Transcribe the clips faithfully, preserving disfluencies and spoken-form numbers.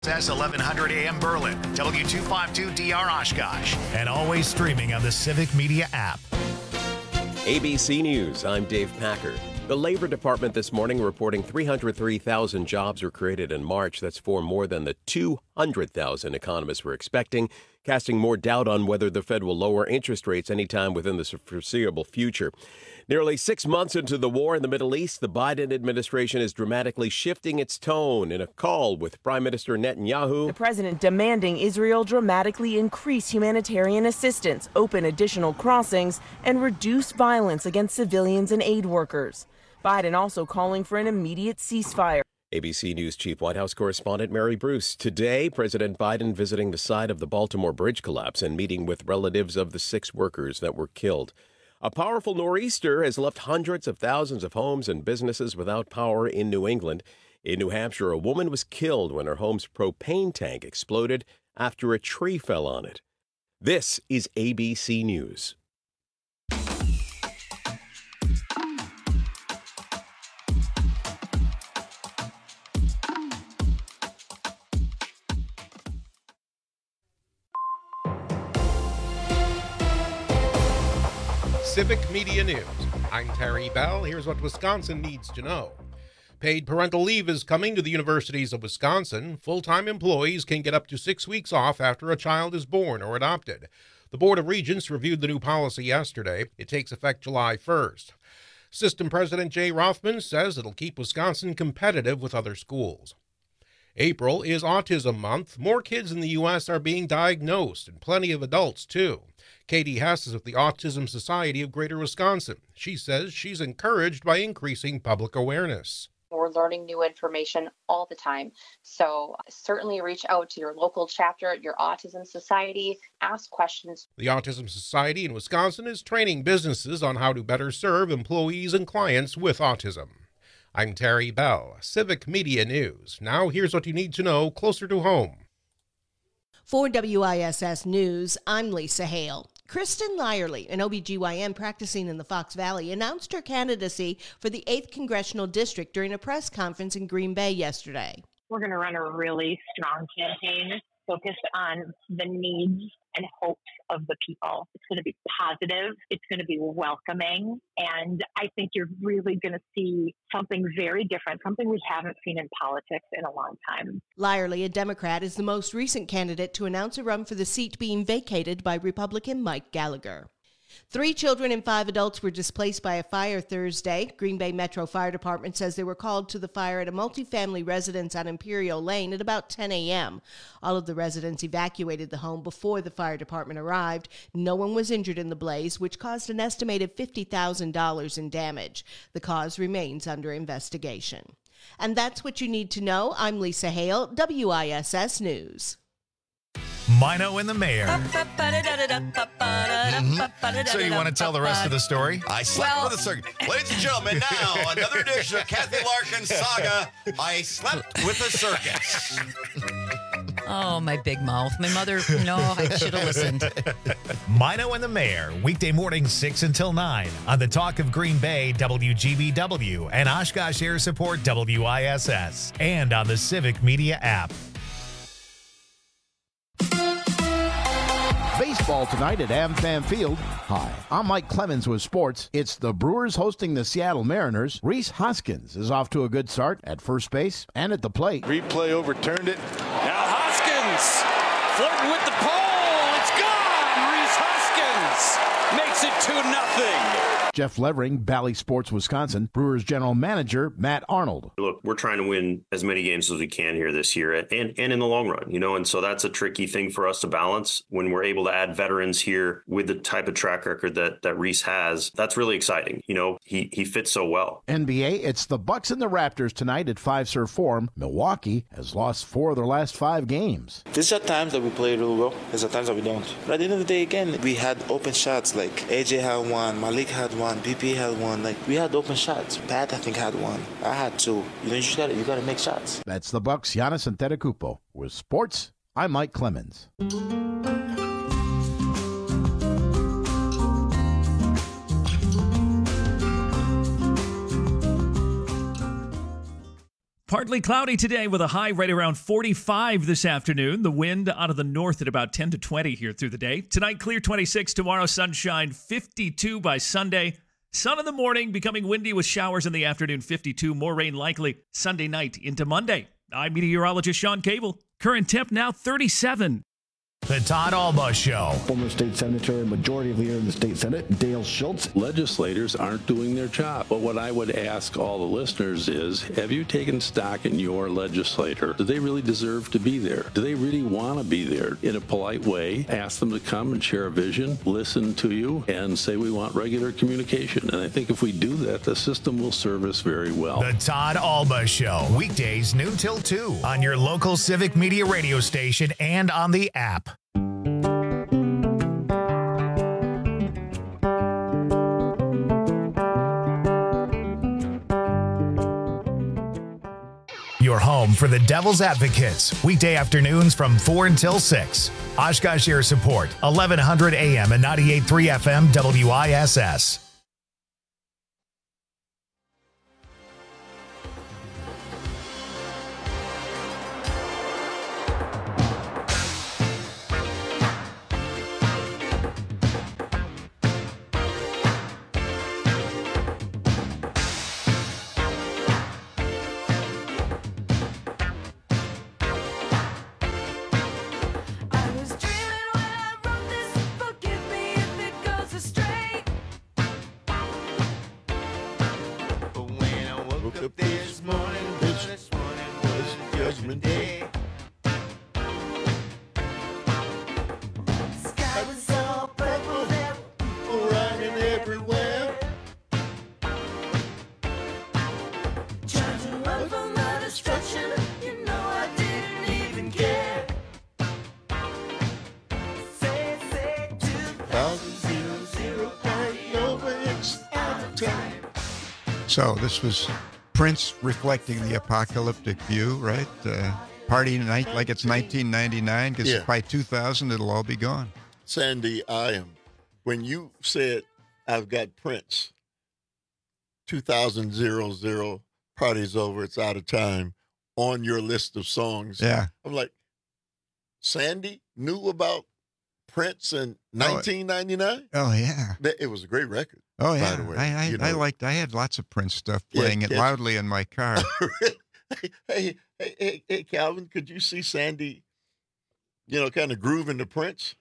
S eleven hundred A M Berlin, W two fifty-two D R Oshkosh, and always streaming on the Civic Media app. A B C News, I'm Dave Packer. The Labor Department this morning reporting three hundred three thousand jobs were created in March. That's for more than the two hundred thousand economists were expecting, casting more doubt on whether the Fed will lower interest rates anytime within the foreseeable future. Nearly six months into the war in the Middle East, the Biden administration is dramatically shifting its tone in a call with Prime Minister Netanyahu. The president demanding Israel dramatically increase humanitarian assistance, open additional crossings, and reduce violence against civilians and aid workers. Biden also calling for an immediate ceasefire. A B C News Chief White House correspondent Mary Bruce. Today, President Biden visiting the site of the Baltimore bridge collapse and meeting with relatives of the six workers that were killed. A powerful nor'easter has left hundreds of thousands of homes and businesses without power in New England. In New Hampshire, a woman was killed when her home's propane tank exploded after a tree fell on it. This is A B C News. Civic Media News. I'm Terry Bell. Here's what Wisconsin needs to know. Paid parental leave is coming to the universities of Wisconsin. Full-time employees can get up to six weeks off after a child is born or adopted. The Board of Regents reviewed the new policy yesterday. It takes effect July first. System President Jay Rothman says it'll keep Wisconsin competitive with other schools. April is Autism Month. More kids in the U S are being diagnosed, and plenty of adults, too. Katie Hess is with the Autism Society of Greater Wisconsin. She says she's encouraged by increasing public awareness. We're learning new information all the time. So certainly reach out to your local chapter, your Autism Society, ask questions. The Autism Society in Wisconsin is training businesses on how to better serve employees and clients with autism. I'm Terry Bell, Civic Media News. Now here's what you need to know closer to home. For W I S S News, I'm Lisa Hale. Kristen Lyerly, an O B G Y N practicing in the Fox Valley, announced her candidacy for the eighth Congressional District during a press conference in Green Bay yesterday. We're going to run a really strong campaign focused on the needs and hopes of the people. It's going to be positive. It's going to be welcoming. And I think you're really going to see something very different, something we haven't seen in politics in a long time. Lyerly, a Democrat, is the most recent candidate to announce a run for the seat being vacated by Republican Mike Gallagher. Three children and five adults were displaced by a fire Thursday. Green Bay Metro Fire Department says they were called to the fire at a multifamily residence on Imperial Lane at about ten a.m. All of the residents evacuated the home before the fire department arrived. No one was injured in the blaze, which caused an estimated fifty thousand dollars in damage. The cause remains under investigation. And that's what you need to know. I'm Lisa Hale, W I S S News. Mino and the Mayor. Mm-hmm. So you want to tell the rest of the story? I slept Well- with a circus. Ladies and gentlemen, now another edition of Kathy Larkin Saga. I slept with a circus. Oh, my big mouth. My mother, no, I should have listened. Mino and the Mayor, weekday mornings six until nine on the Talk of Green Bay, W G B W, and Oshkosh Air Support, W I S S, and on the Civic Media app. Baseball tonight at AmFam Field. Hi, I'm Mike Clemens with sports. It's the Brewers hosting the Seattle Mariners. Rhys Hoskins is off to a good start at first base and at the plate. Replay overturned it. Now Hoskins flirting with the pole. It's gone. Rhys Hoskins makes it two nothing. Jeff Levering, Bally Sports, Wisconsin. Brewers general manager Matt Arnold. Look, we're trying to win as many games as we can here this year and, and in the long run, you know, and so that's a tricky thing for us to balance when we're able to add veterans here with the type of track record that, that Rhys has. That's really exciting. You know, he, he fits so well. N B A, it's the Bucks and the Raptors tonight at Fiserv Forum. Milwaukee has lost four of their last five games. These are times that we play really well. There's are times that we don't. But at the end of the day, again, we had open shots. Like A J had one, Malik had one, B P had one. Like we had open shots. Pat, I think, had one. I had two. You know, you just gotta you gotta make shots. That's the Bucks. Giannis Antetokounmpo. With sports, I'm Mike Clemens. Partly cloudy today with a high right around forty-five this afternoon. The wind out of the north at about ten to twenty here through the day. Tonight, clear twenty-six. Tomorrow, sunshine fifty-two by Sunday. Sun in the morning, becoming windy with showers in the afternoon, fifty-two. More rain likely Sunday night into Monday. I'm meteorologist Sean Cable. Current temp now thirty-seven. The Todd Alba Show. Former state senator and majority leader in the state Senate, Dale Schultz. Legislators aren't doing their job. But what I would ask all the listeners is, have you taken stock in your legislator? Do they really deserve to be there? Do they really want to be there? In a polite way, ask them to come and share a vision, listen to you, and say we want regular communication. And I think if we do that, the system will serve us very well. The Todd Alba Show. Weekdays noon till two on your local Civic Media radio station and on the app. Your home for the Devil's Advocates. Weekday afternoons from four until six. Oshkosh Air Support, eleven hundred A M and ninety-eight point three F M W I S S. So this was Prince reflecting the apocalyptic view, right? Uh, party night like it's nineteen ninety-nine, because Yeah. by two thousand it'll all be gone. Sandy, I am. When you said I've got Prince, two thousand zero zero, party's over, it's out of time, on your list of songs. Yeah. I'm like, Sandy knew about Prince in nineteen ninety-nine? Oh yeah. It was a great record. Oh yeah. By the way, I I, you I know. liked. I had lots of Prince stuff Yeah, playing it yeah. loudly in my car. hey, hey, hey, hey, Calvin, could you see Sandy, you know, kind of grooving to Prince?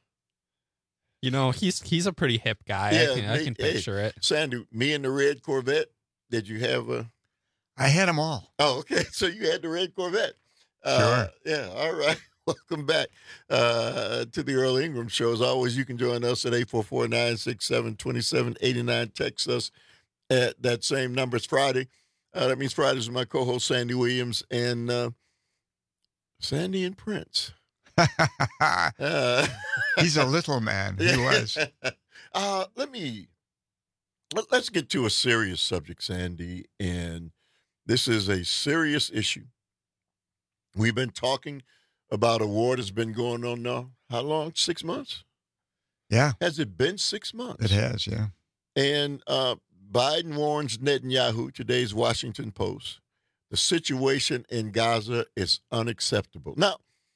You know, he's he's a pretty hip guy. I can, I me- can hey, picture it. Sandy, me and the red Corvette. Did you have a? I had them all. Oh, okay. So you had the red Corvette. Uh, Sure. Yeah. All right. Welcome back uh, to the Earl Ingram Show. As always, you can join us at eight four four, nine six seven, two seven eight nine. Text us at that same number. It's Friday. Uh, that means Fridays with my co-host Sandy Williams and uh, Sandy and Prince. uh, He's a little man. He was. Uh, let me let, let's get to a serious subject, Sandy, and this is a serious issue. We've been talking about a war that's been going on now. How long? Six months? Yeah. Has it been six months? It has. Yeah. And uh, Biden warns Netanyahu, today's Washington Post, the situation in Gaza is unacceptable. Now,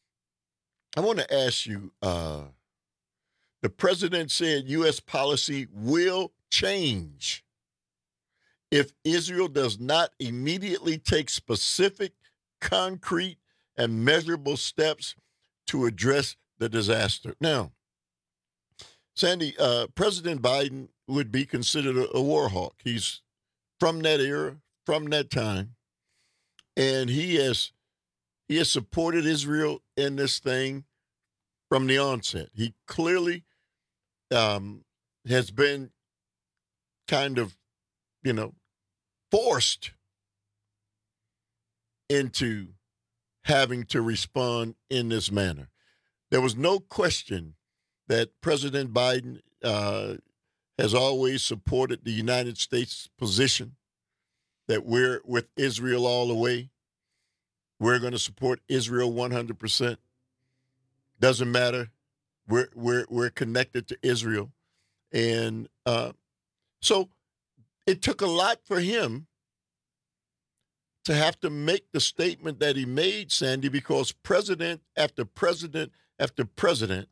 I want to ask you, uh, the president said U S policy will change if Israel does not immediately take specific, concrete, and measurable steps to address the disaster. Now, Sandy, uh, President Biden would be considered a, a war hawk. He's from that era, from that time, and he has he has supported Israel in this thing from the onset. He clearly um, has been kind of, you know, forced into having to respond in this manner. There was no question that President Biden uh, has always supported the United States position that we're with Israel all the way. We're going to support Israel one hundred percent. Doesn't matter. We're we're we're connected to Israel, and uh, so it took a lot for him to have to make the statement that he made, Sandy, because president after president after president,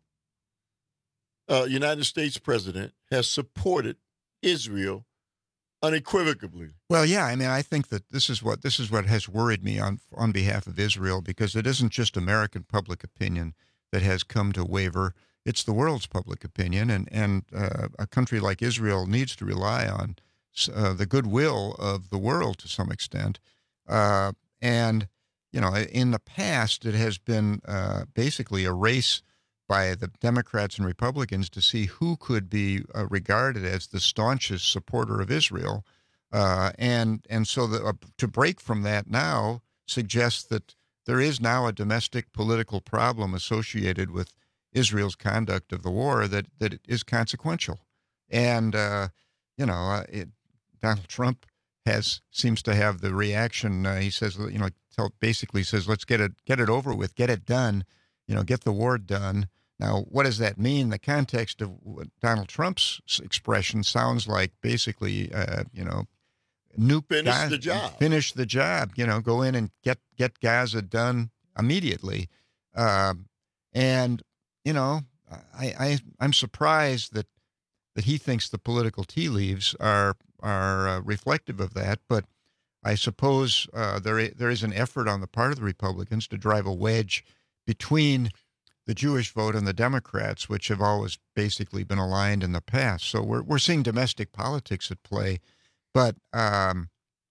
uh, United States president, has supported Israel unequivocally. Well, yeah, I mean, I think that this is what this is what has worried me on on behalf of Israel, because it isn't just American public opinion that has come to waver. It's the world's public opinion, and and uh, a country like Israel needs to rely on uh, the goodwill of the world to some extent. Uh, and you know, in the past, it has been uh, basically a race by the Democrats and Republicans to see who could be uh, regarded as the staunchest supporter of Israel, uh, and and so the, uh, to break from that now suggests that there is now a domestic political problem associated with Israel's conduct of the war that, that is consequential. And, uh, you know, uh, it, Donald Trump has seems to have the reaction. Uh, he says, you know, tell, basically says, let's get it get it over with, get it done, you know, get the war done. Now, what does that mean? The context of Donald Trump's expression sounds like basically, uh, you know, nuke finish Gaza, the job. Finish the job. You know, go in and get get Gaza done immediately. Um, and you know, I, I I'm surprised that that he thinks the political tea leaves are are uh, reflective of that. But I suppose uh, there there is an effort on the part of the Republicans to drive a wedge between the Jewish vote and the Democrats, which have always basically been aligned in the past. So we're we're seeing domestic politics at play. But um,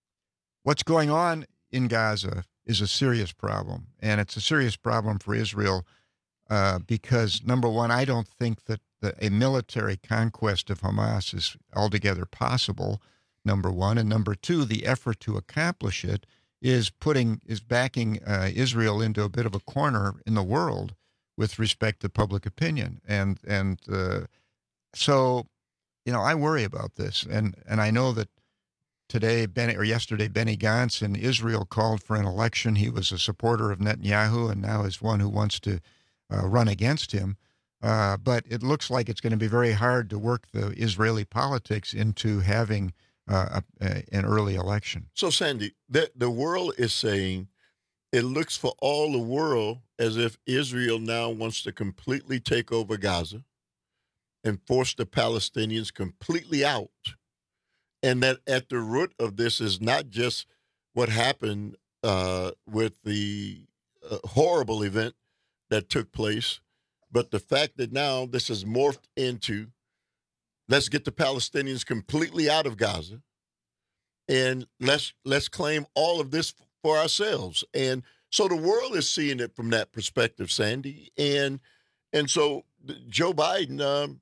what's going on in Gaza is a serious problem, and it's a serious problem for Israel uh, because, number one, I don't think that the, a military conquest of Hamas is altogether possible, number one. And number two, the effort to accomplish it is putting is backing uh, Israel into a bit of a corner in the world with respect to public opinion. And, and uh, so, you know, I worry about this, and, and I know that today, Benny, or yesterday, Benny Gantz in Israel called for an election. He was a supporter of Netanyahu and now is one who wants to uh, run against him. Uh, but it looks like it's going to be very hard to work the Israeli politics into having uh, a, a, an early election. So, Sandy, the, the world is saying it looks for all the world as if Israel now wants to completely take over Gaza and force the Palestinians completely out. And that at the root of this is not just what happened uh, with the uh, horrible event that took place, but the fact that now this has morphed into let's get the Palestinians completely out of Gaza, and let's let's claim all of this for ourselves. And so the world is seeing it from that perspective, Sandy. And and so Joe Biden um,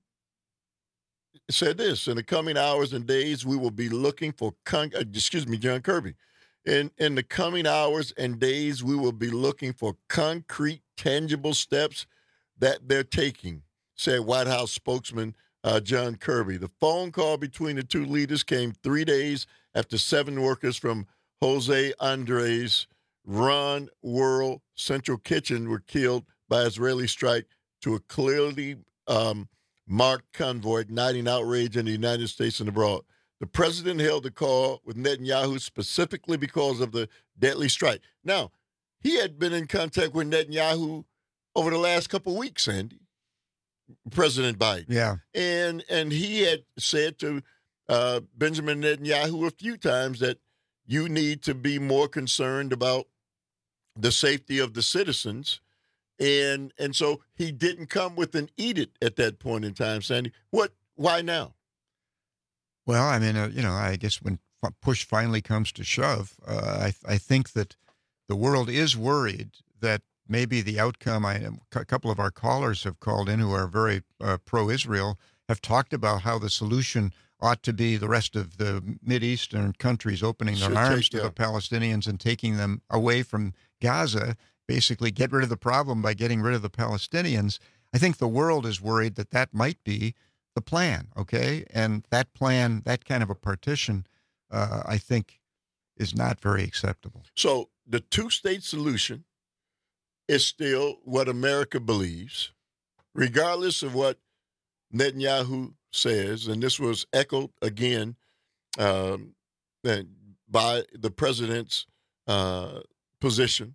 said this: in the coming hours and days, we will be looking for, con- uh, excuse me, John Kirby. In, in the coming hours and days, we will be looking for concrete, tangible steps that they're taking, said White House spokesman uh, John Kirby. The phone call between the two leaders came three days after seven workers from Jose Andres' Run World Central Kitchen were killed by Israeli strike to a clearly um, marked convoy, igniting outrage in the United States and abroad. The president held the call with Netanyahu specifically because of the deadly strike. Now, he had been in contact with Netanyahu over the last couple of weeks, Andy, President Biden. Yeah. And and he had said to uh, Benjamin Netanyahu a few times that you need to be more concerned about the safety of the citizens. And and so he didn't come with an edict at that point in time, Sandy. What? Why now? Well, I mean, uh, you know, I guess when push finally comes to shove, uh, I, I think that the world is worried that maybe the outcome, I, a couple of our callers have called in who are very uh, pro-Israel, have talked about how the solution ought to be the rest of the Mideastern countries opening their Should arms take, to yeah. the Palestinians and taking them away from Gaza, basically get rid of the problem by getting rid of the Palestinians. I think the world is worried that that might be the plan, okay? And that plan, that kind of a partition, uh, I think is not very acceptable. So the two-state solution is still what America believes, regardless of what Netanyahu says, and this was echoed again um, by the president's uh, position.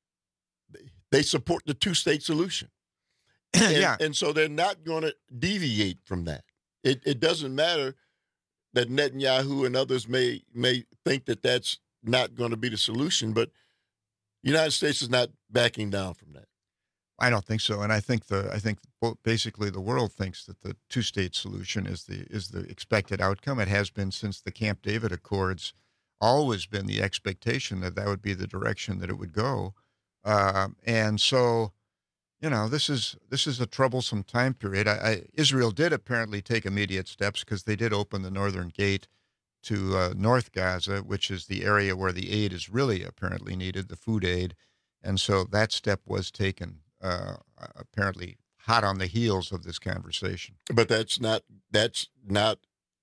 They support the two-state solution. And, yeah. and so they're not going to deviate from that. It, it doesn't matter that Netanyahu and others may may think that that's not going to be the solution, but the United States is not backing down from that. I don't think so, and I think the I think basically the world thinks that the two-state solution is the is the expected outcome. It has been since the Camp David Accords. Always been the expectation that that would be the direction that it would go, uh, and so. You know, this is this is a troublesome time period. I, I, Israel did apparently take immediate steps because they did open the northern gate to uh, North Gaza, which is the area where the aid is really apparently needed, the food aid. And so that step was taken, uh, apparently hot on the heels of this conversation. But that's not, that's not,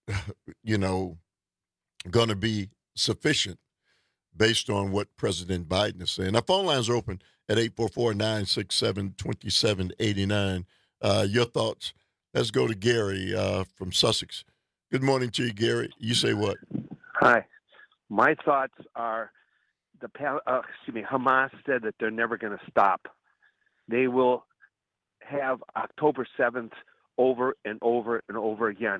you know, going to be sufficient based on what President Biden is saying. Our phone lines are open at eight four four, nine six seven, two seven eight nine. Uh, your thoughts? Let's go to Gary uh, from Sussex. Good morning to you, Gary. You say what? Hi. My thoughts are the uh, excuse me. Hamas said that they're never going to stop. They will have October seventh over and over and over again.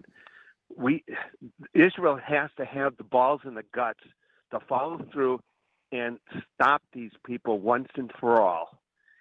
We Israel has to have the balls and the guts to follow through and stop these people once and for all.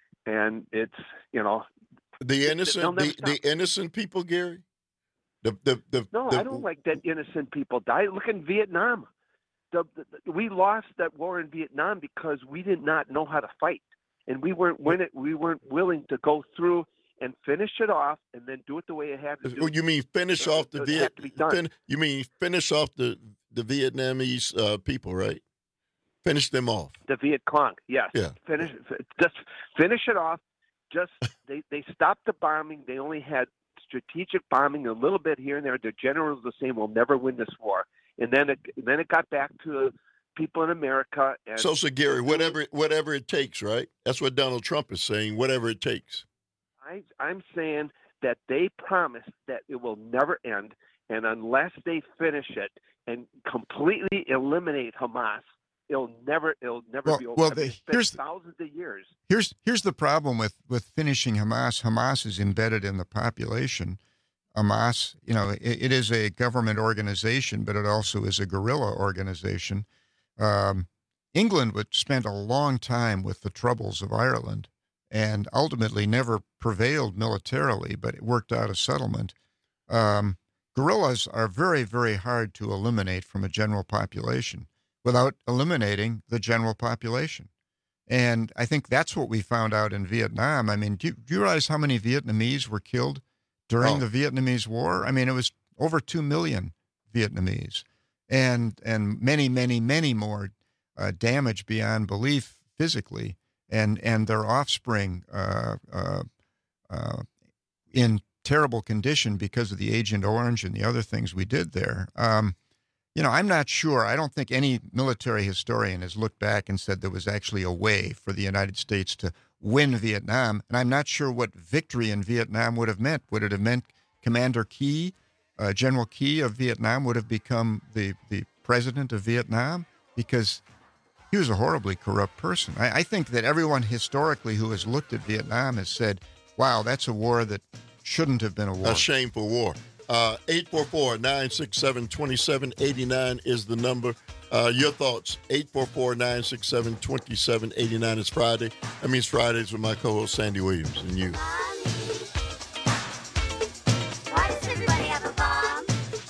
And it's, you know, the innocent, the, the innocent people, Gary. The the the. No, the, I don't like that innocent people die. Look in Vietnam. The, the, we lost that war in Vietnam because we did not know how to fight, and we weren't when it, we weren't willing to go through and finish it off, and then do it the way it had to do. You mean finish off the Viet? Fin, you mean finish off the the Vietnamese uh, people, right? Finish them off. The Viet Cong, yes. Yeah. Finish, just finish it off. Just they, they stopped the bombing. They only had strategic bombing a little bit here and there. Their generals were saying, "We'll never win this war." And then it then it got back to people in America. And so, so Gary, whatever whatever it takes, right? That's what Donald Trump is saying. Whatever it takes. I, I'm saying that they promised that it will never end, and unless they finish it and completely eliminate Hamas, it'll never, it'll never well, be over. Well, I mean, the, here's thousands of years. Here's here's the problem with, with finishing Hamas. Hamas is embedded in the population. Hamas, you know, it, it is a government organization, but it also is a guerrilla organization. Um, England would spend a long time with the troubles of Ireland, and ultimately never prevailed militarily, but it worked out a settlement. Um, guerrillas are very, very hard to eliminate from a general population without eliminating the general population. And I think that's what we found out in Vietnam. I mean, do you, do you realize how many Vietnamese were killed during oh. the Vietnamese War? I mean, it was over two million Vietnamese, and and many, many, many more uh, damaged beyond belief physically, and, and their offspring uh, uh, uh, in terrible condition because of the Agent Orange and the other things we did there. Um, You know, I'm not sure. I don't think any military historian has looked back and said there was actually a way for the United States to win Vietnam. And I'm not sure what victory in Vietnam would have meant. Would it have meant Commander Key, uh, General Key of Vietnam, would have become the, the president of Vietnam? Because he was a horribly corrupt person. I, I think that everyone historically who has looked at Vietnam has said, wow, that's a war that shouldn't have been a war. A shameful war. Uh, eight four four, nine six seven, two seven eight nine is the number. Uh, your thoughts, eight four four, nine six seven, two seven eight nine. It's Friday. That means Fridays with my co-host, Sandy Williams, and you. Why does everybody have a bomb?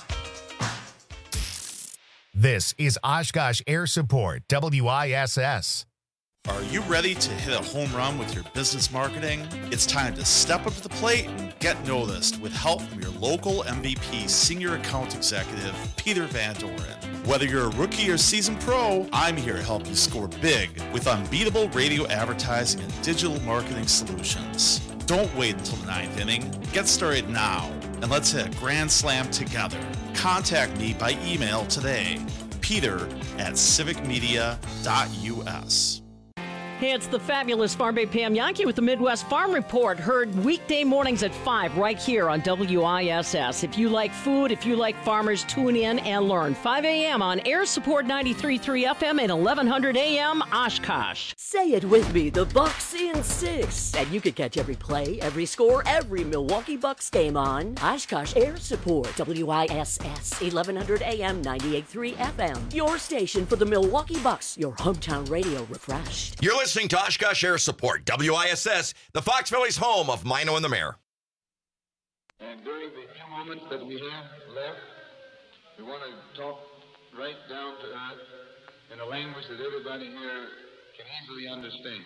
This is Oshkosh Air Support, W I S S. Are you ready to hit a home run with your business marketing? It's time to step up to the plate and get noticed with help from your local M V P Senior Account Executive, Peter Van Doren. Whether you're a rookie or seasoned pro, I'm here to help you score big with unbeatable radio advertising and digital marketing solutions. Don't wait until the ninth inning. Get started now, and let's hit a grand slam together. Contact me by email today, peter at civic media dot u s. Hey, it's the fabulous Farm Bay Pam Yankee with the Midwest Farm Report. Heard weekday mornings at five right here on W I S S. If you like food, if you like farmers, tune in and learn. five a.m. on Air Support ninety-three point three F M and eleven hundred A M Oshkosh. Say it with me, the Bucks in six. And you can catch every play, every score, every Milwaukee Bucks game on Oshkosh Air Support. W I S S, eleven hundred A M, ninety-eight point three F M. Your station for the Milwaukee Bucks. Your hometown radio refreshed. You're listening to Oshkosh Air Support, W I S S, the Fox Valley's home of Mino and the Mayor. And during the few moments that we have left, we want to talk right down to earth in a language that everybody here can easily understand.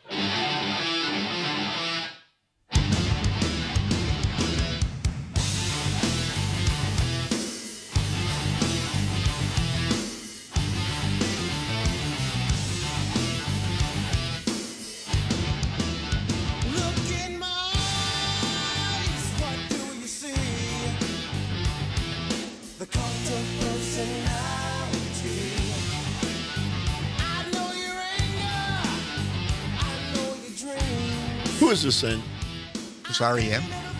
Who is this saying? It's R E M.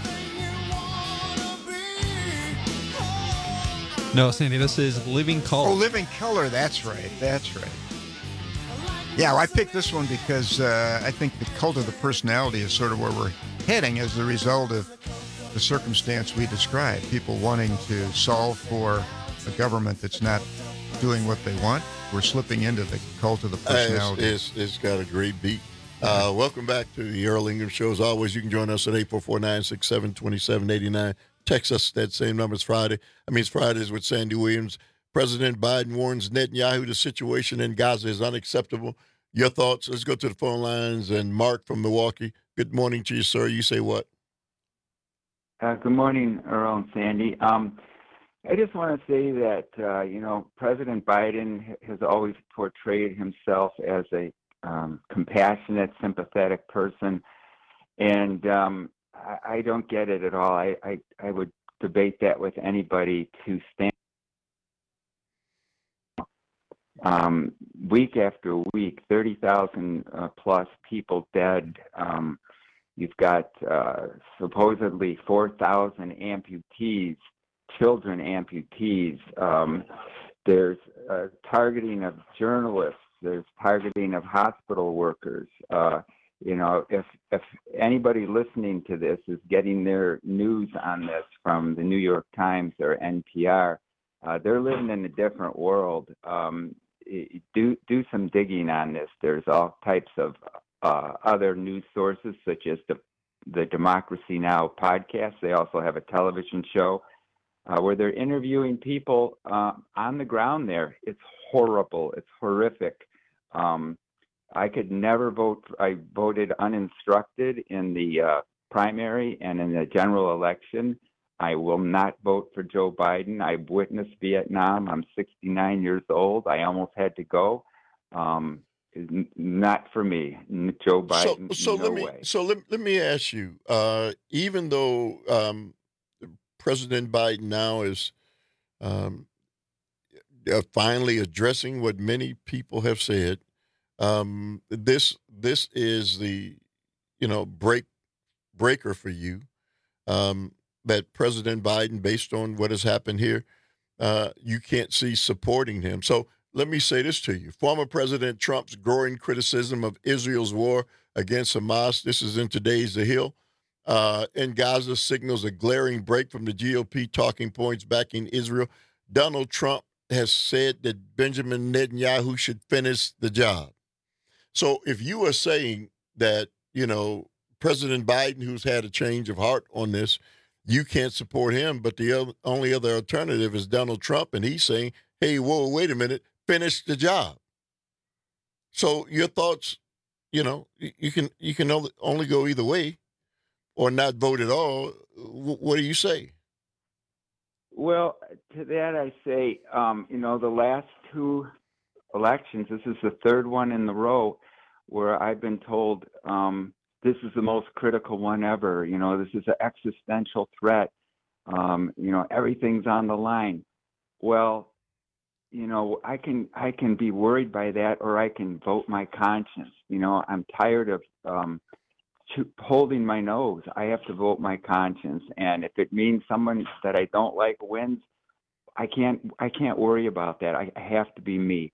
No, Sandy, this is Living Color. Oh, Living Color. That's right. That's right. Yeah, well, I picked this one because uh, I think the cult of the personality is sort of where we're heading as a result of the circumstance we described. People wanting to solve for a government that's not doing what they want. We're slipping into the cult of the personality. Uh, it's, it's, it's got a great beat. Uh, welcome back to the Earl Ingham Show. As always, you can join us at eight four four, nine six seven, two seven eight nine. Text us that same number. It's Friday. I mean, it's Fridays with Sandy Williams. President Biden warns Netanyahu the situation in Gaza is unacceptable. Your thoughts? Let's go to the phone lines. And Mark from Milwaukee. Good morning to you, sir. You say what? Uh, good morning, Earl and Sandy. Um, I just want to say that, uh, you know, President Biden has always portrayed himself as a Um, compassionate, sympathetic person, and um, I, I don't get it at all. I, I, I would debate that with anybody to stand um, week after week, thirty thousand uh, plus people dead. Um, you've got uh, supposedly four thousand amputees, children amputees. Um, there's uh, targeting of journalists. There's targeting of hospital workers. Uh, you know, if if anybody listening to this is getting their news on this from the New York Times or N P R, uh, they're living in a different world. Um, do do some digging on this. There's all types of uh, other news sources, such as the the Democracy Now! Podcast. They also have a television show uh, where they're interviewing people uh, on the ground there. It's horrible. It's horrific. Um, I could never vote. I voted uninstructed in the uh, primary and in the general election. I will not vote for Joe Biden. I witnessed Vietnam. I'm sixty-nine years old. I almost had to go. Um, not for me, Joe Biden. So, so no let me. way. So let, let me ask you. Uh, even though um, President Biden now is um, uh, finally addressing what many people have said, um, this this is the you know break breaker for you. Um, that President Biden, based on what has happened here, uh, you can't see supporting him. So let me say this to you. Former President Trump's growing criticism of Israel's war against Hamas, this is in today's The Hill, uh, in Gaza signals a glaring break from the G O P talking points backing Israel. Donald Trump has said that Benjamin Netanyahu should finish the job. So if you are saying that, you know, President Biden, who's had a change of heart on this, you can't support him, but the other, only other alternative is Donald Trump, and he's saying, hey, whoa, wait a minute, finish the job. So your thoughts, you know, you can you can only go either way or not vote at all. What do you say? Well, to that I say, um, you know, the last two elections, this is the third one in the row where I've been told um, this is the most critical one ever. You know, this is an existential threat. Um, you know, everything's on the line. Well, you know, I can I can be worried by that, or I can vote my conscience. You know, I'm tired of um, to, holding my nose. I have to vote my conscience, and if it means someone that I don't like wins, I can't I can't worry about that. I, I have to be me.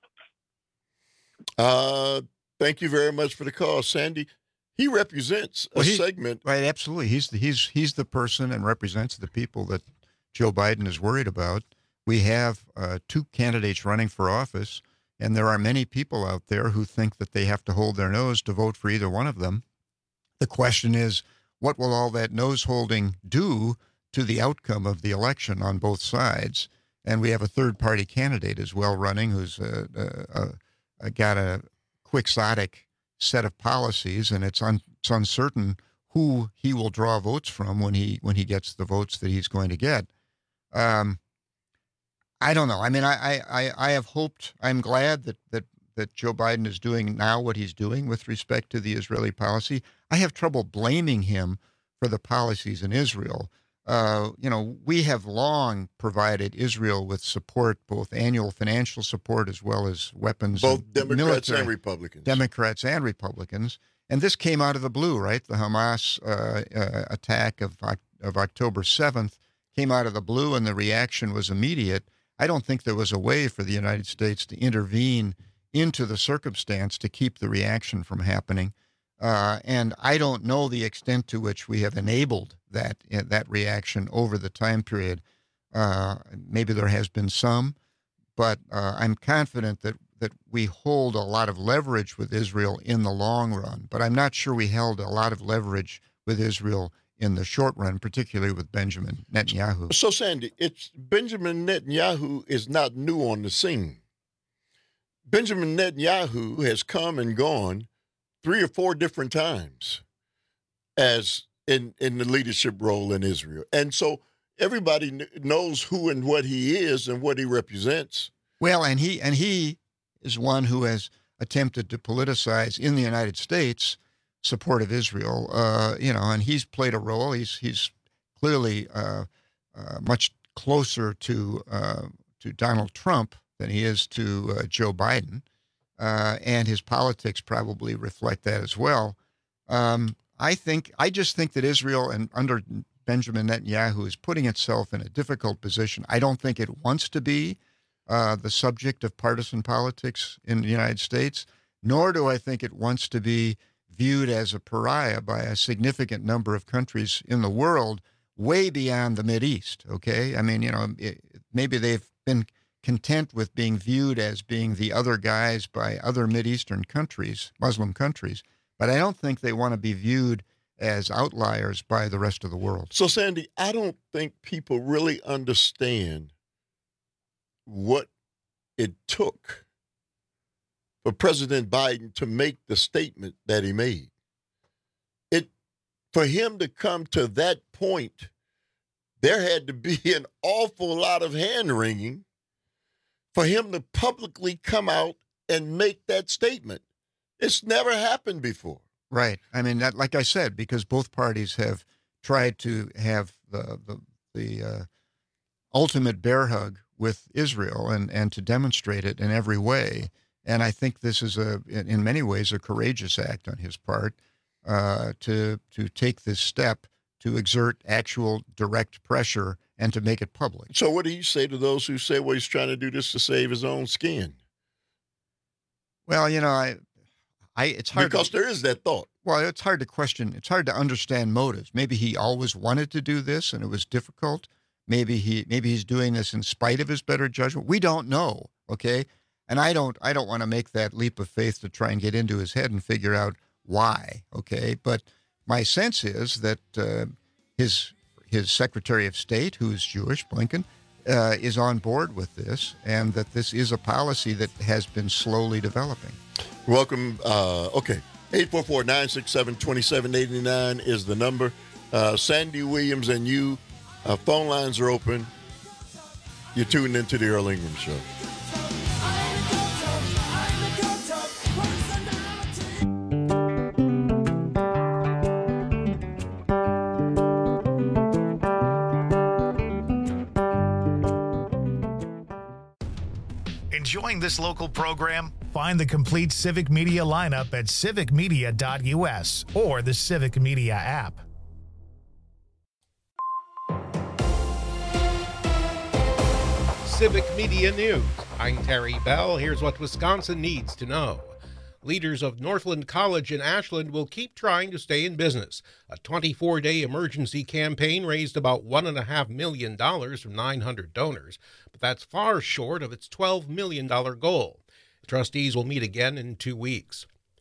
Uh, thank you very much for the call, Sandy. He represents a Well, he- segment. Right, absolutely. He's the, he's he's the person and represents the people that Joe Biden is worried about. We have uh, two candidates running for office, and there are many people out there who think that they have to hold their nose to vote for either one of them. The question is, what will all that nose holding do to the outcome of the election on both sides? And we have a third party candidate as well running who's uh, uh, uh, got a quixotic set of policies, and it's, un- it's uncertain who he will draw votes from when he when he gets the votes that he's going to get. Um, I don't know. I mean, I, I, I have hoped, I'm glad that, that, that Joe Biden is doing now what he's doing with respect to the Israeli policy. I have trouble blaming him for the policies in Israel. Uh, you know, we have long provided Israel with support, both annual financial support as well as weapons. Both and Democrats military, and Republicans. Democrats and Republicans. And this came out of the blue, right? The Hamas uh, uh, attack of, of October seventh came out of the blue, and the reaction was immediate. I don't think there was a way for the United States to intervene into the circumstance to keep the reaction from happening. Uh, and I don't know the extent to which we have enabled that uh, that reaction over the time period. Uh, maybe there has been some, but uh, I'm confident that, that we hold a lot of leverage with Israel in the long run. But I'm not sure we held a lot of leverage with Israel in the short run, particularly with Benjamin Netanyahu. So, Sandy, it's Benjamin Netanyahu is not new on the scene. Benjamin Netanyahu has come and gone three or four different times as in, in the leadership role in Israel. And so everybody kn- knows who and what he is and what he represents. Well, and he and he is one who has attempted to politicize in the United States support of Israel. Uh, you know, and he's played a role. He's he's clearly uh, uh, much closer to uh, to Donald Trump than he is to uh, Joe Biden, uh, and his politics probably reflect that as well. Um, I think I just think that Israel and under Benjamin Netanyahu is putting itself in a difficult position. I don't think it wants to be uh, the subject of partisan politics in the United States, nor do I think it wants to be viewed as a pariah by a significant number of countries in the world, way beyond the Mideast. Okay, I mean, you know, it, maybe they've been content with being viewed as being the other guys by other Mideastern countries, Muslim countries, but I don't think they want to be viewed as outliers by the rest of the world. So, Sandy, I don't think people really understand what it took for President Biden to make the statement that he made. It, for him to come to that point, there had to be an awful lot of hand-wringing for him to publicly come out and make that statement. It's never happened before. Right. I mean, that, like I said, because both parties have tried to have the the, the uh, ultimate bear hug with Israel and, and to demonstrate it in every way. And I think this is, a, in many ways, a courageous act on his part uh, to to take this step to exert actual direct pressure and to make it public. So what do you say to those who say, well, he's trying to do this to save his own skin? Well, you know, I, I it's hard because to, there is that thought. Well, it's hard to question. It's hard to understand motives. Maybe he always wanted to do this and it was difficult. Maybe he maybe he's doing this in spite of his better judgment. We don't know. Okay. And I don't I don't want to make that leap of faith to try and get into his head and figure out why. Okay. But my sense is that uh, his his Secretary of State, who is Jewish, Blinken, uh, is on board with this, and that this is a policy that has been slowly developing. Welcome. Uh, okay. eight four four, nine six seven, two seven eight nine is the number. Uh, Sandy Williams and you, uh, phone lines are open. You're tuned into the Earl Ingram Show. enjoying this local program? Find the complete Civic Media lineup at civic media dot u s or the Civic Media app. Civic Media News. I'm Terry Bell. Here's what Wisconsin needs to know. Leaders of Northland College in Ashland will keep trying to stay in business. A twenty-four day emergency campaign raised about one point five million dollars from nine hundred donors, but that's far short of its twelve million dollars goal. The trustees will meet again in two weeks.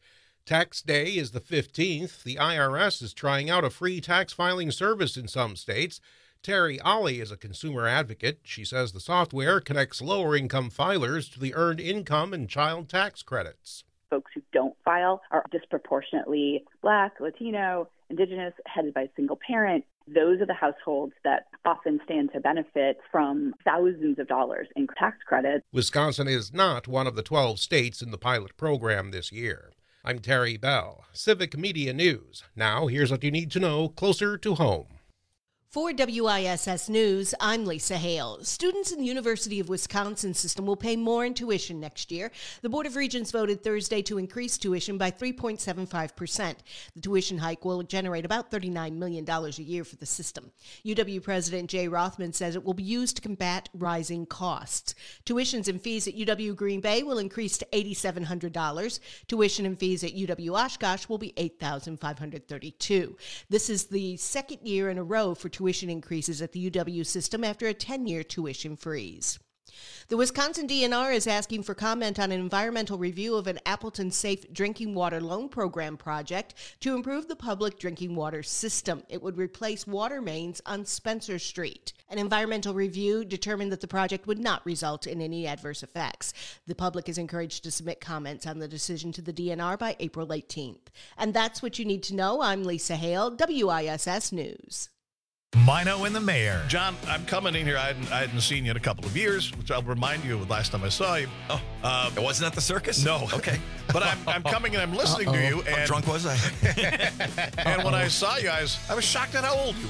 Tax day is the fifteenth. The I R S is trying out a free tax filing service in some states. Terry Ollie is a consumer advocate. She says the software connects lower-income filers to the earned income and child tax credits. Folks who don't file are disproportionately Black, Latino, Indigenous, headed by a single parent. Those are the households that often stand to benefit from thousands of dollars in tax credits. Wisconsin is not one of the twelve states in the pilot program this year. I'm Terry Bell, Civic Media News. Now, here's what you need to know closer to home. For W I S S News, I'm Lisa Hale. Students in the University of Wisconsin system will pay more in tuition next year. The Board of Regents voted Thursday to increase tuition by three point seven five percent. The tuition hike will generate about thirty-nine million dollars a year for the system. U W President Jay Rothman says it will be used to combat rising costs. Tuitions and fees at U W Green Bay will increase to eight thousand seven hundred dollars. Tuition and fees at U W Oshkosh will be eight thousand five hundred thirty-two dollars. This is the second year in a row for tuition increases at the U W system after a ten-year tuition freeze. The Wisconsin D N R is asking for comment on an environmental review of an Appleton Safe Drinking Water Loan Program project to improve the public drinking water system. It would replace water mains on Spencer Street. An environmental review determined that the project would not result in any adverse effects. The public is encouraged to submit comments on the decision to the D N R by April eighteenth. And that's what you need to know. I'm Lisa Hale, W I S S News. Mino and the Mayor. John, I'm coming in here. I hadn't, I hadn't seen you in a couple of years, which I'll remind you of last time I saw you. Oh, uh, it wasn't at the circus? No. Okay. But I'm, I'm coming and I'm listening Uh-oh. to you. And, How drunk was I? And when I saw you, I was, I was shocked at how old you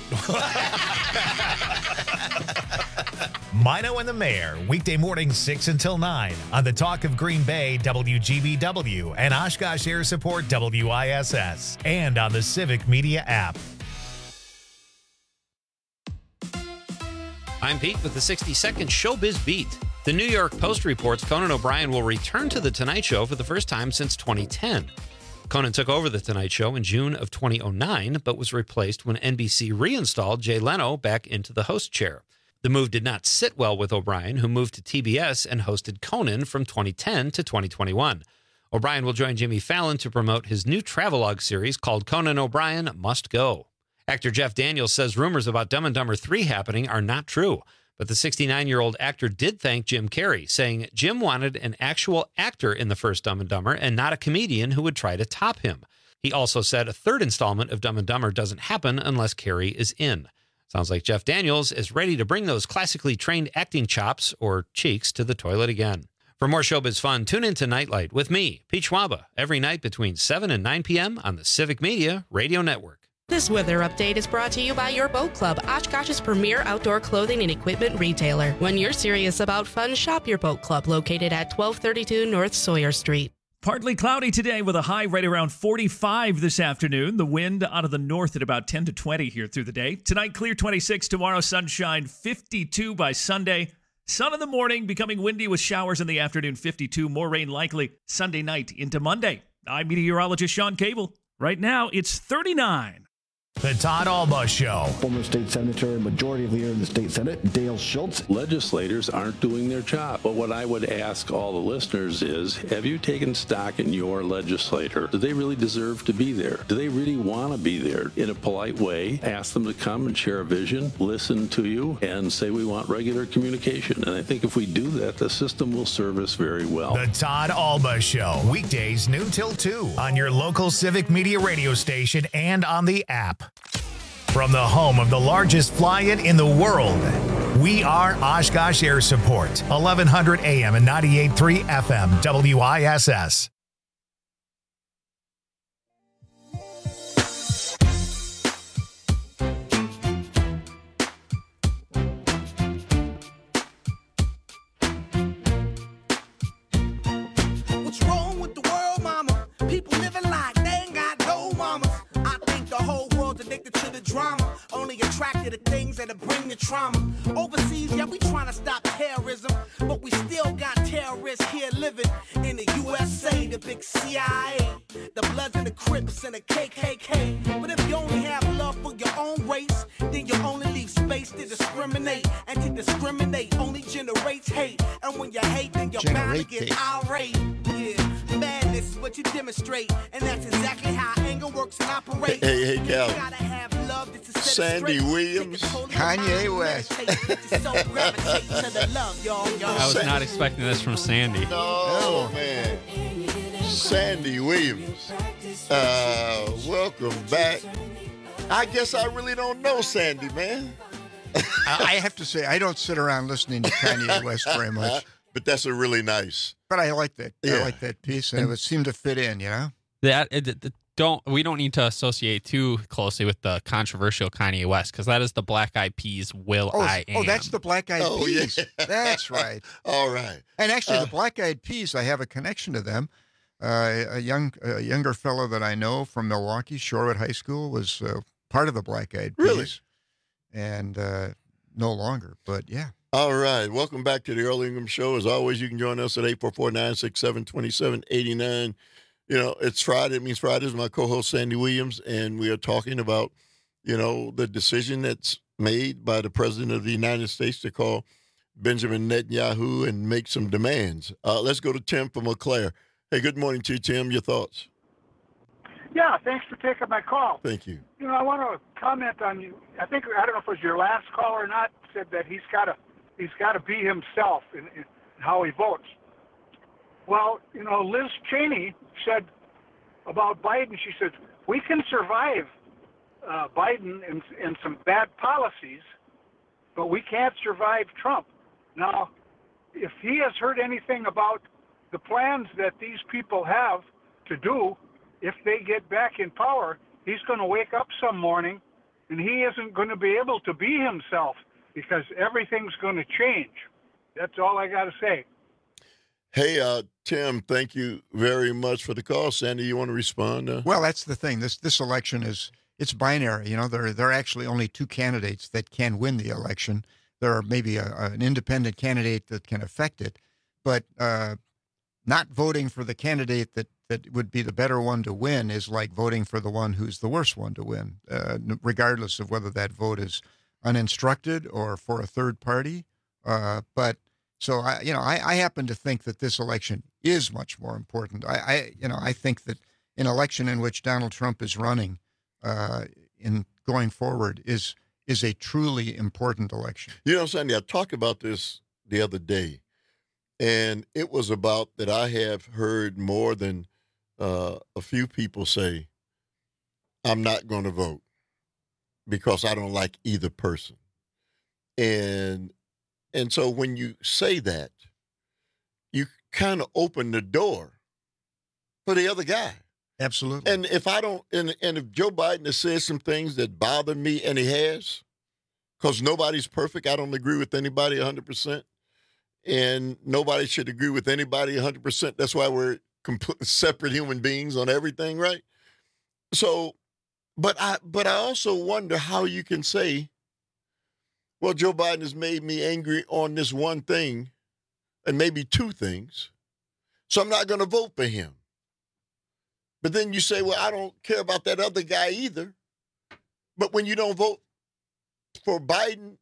were. Mino and the Mayor, weekday mornings six until nine on the Talk of Green Bay, W G B W, and Oshkosh Air Support, W I S S, and on the Civic Media app. I'm Pete with the sixty second Showbiz Beat. The New York Post reports Conan O'Brien will return to The Tonight Show for the first time since twenty ten. Conan took over The Tonight Show in June of two thousand nine, but was replaced when N B C reinstalled Jay Leno back into the host chair. The move did not sit well with O'Brien, who moved to T B S and hosted Conan from twenty ten to twenty twenty-one. O'Brien will join Jimmy Fallon to promote his new travelogue series called Conan O'Brien Must Go. Actor Jeff Daniels says rumors about Dumb and Dumber three happening are not true. But the sixty-nine-year-old actor did thank Jim Carrey, saying Jim wanted an actual actor in the first Dumb and Dumber and not a comedian who would try to top him. He also said a third installment of Dumb and Dumber doesn't happen unless Carrey is in. Sounds like Jeff Daniels is ready to bring those classically trained acting chops or cheeks to the toilet again. For more showbiz fun, tune in to Nightlight with me, Pete Schwaba, every night between seven and nine p.m. on the Civic Media Radio Network. This weather update is brought to you by your Boat Club, Oshkosh's premier outdoor clothing and equipment retailer. When you're serious about fun, shop your Boat Club, located at twelve thirty-two North Sawyer Street. Partly cloudy today with a high right around forty-five this afternoon. The wind out of the north at about ten to twenty here through the day. Tonight, clear twenty-six. Tomorrow, sunshine fifty-two by Sunday. Sun in the morning, becoming windy with showers in the afternoon, fifty-two. More rain likely Sunday night into Monday. I'm meteorologist Sean Cable. Right now, it's thirty-nine. The Todd Alba Show. Former state senator and majority leader in the state senate, Dale Schultz. Legislators aren't doing their job. But what I would ask all the listeners is, have you taken stock in your legislator? Do they really deserve to be there? Do they really want to be there? In a polite way, ask them to come and share a vision, listen to you, and say we want regular communication. And I think if we do that, the system will serve us very well. The Todd Alba Show. Weekdays noon till two on your local Civic Media radio station and on the app. From the home of the largest fly-in in the world, we are Oshkosh Air Support, eleven hundred A M and ninety-eight point three F M, W I S S. drama. Only attracted to things that'll bring the trauma. Overseas, yeah, we trying to stop terrorism, but we still got terrorists here living in the U S A, the big C I A, the Bloods and the Crips and the K K K. But if you only have love for your own race, then you only leave space to discriminate. And to discriminate only generates hate. And when you hate, then you're bound to get irate. Yeah, madness is what you demonstrate. And that's exactly how anger works and operates. Hey, hey, Cal. You gotta have love to set Sandy straight. Williams. Kanye West. I was not expecting this from Sandy. No, oh, man. Sandy Williams. Uh, welcome back. I guess I really don't know Sandy, man. I have to say, I don't sit around listening to Kanye West very much. But that's a really nice. But I like that. Yeah. I like that piece, and it would seem to fit in, you know? That it, it, don't we don't need to associate too closely with the controversial Kanye West, because that is the Black Eyed Peas Will Oh, I Am. oh, that's the Black Eyed Oh, Peas. yeah. That's right. All right. And actually, Uh, the Black Eyed Peas, I have a connection to them. Uh, a young, a younger fellow that I know from Milwaukee, Shorewood High School, was uh, part of the Black Eyed Peas. Really? And uh, no longer, but yeah. All right. Welcome back to the Earl Ingham Show. As always, you can join us at eight four four, nine six seven, two seven eight nine. You know, it's Friday. It means Friday is my co-host, Sandy Williams, and we are talking about, you know, the decision that's made by the President of the United States to call Benjamin Netanyahu and make some demands. Uh, let's go to Tim from Eau Claire. Hey, good morning to you, Tim. Your thoughts? Yeah, thanks for taking my call. Thank you. You know, I want to comment on you. I think, I don't know if it was your last call or not, said that he's got to he's got to be himself in, in how he votes. Well, you know, Liz Cheney said about Biden, she said, we can survive uh, Biden and, and some bad policies, but we can't survive Trump. Now, if he has heard anything about the plans that these people have to do, if they get back in power, he's going to wake up some morning and he isn't going to be able to be himself because everything's going to change. That's all I got to say. Hey, uh, Tim, thank you very much for the call. Sandy, you want to respond? Uh? Well, that's the thing. This this election is it's binary. You know, there there are actually only two candidates that can win the election. There are maybe a, an independent candidate that can affect it, but uh, not voting for the candidate that, that would be the better one to win is like voting for the one who's the worst one to win, uh, regardless of whether that vote is uninstructed or for a third party. Uh, but so I, you know, I, I happen to think that this election is much more important. I, I, you know, I think that an election in which Donald Trump is running uh, in going forward is is a truly important election. You know, Sandy, I talked about this the other day, and it was about that I have heard more than uh, a few people say, I'm not going to vote because I don't like either person. And and so when you say that, you kind of open the door for the other guy. Absolutely. And if I don't, and, and if Joe Biden has said some things that bother me, and he has, because nobody's perfect, I don't agree with anybody one hundred percent, and nobody should agree with anybody one hundred percent. That's why we're complete, separate human beings on everything, right? So, but I, but I also wonder how you can say, well, Joe Biden has made me angry on this one thing, and maybe two things, so I'm not going to vote for him. But then you say, well, I don't care about that other guy either. But when you don't vote for Biden,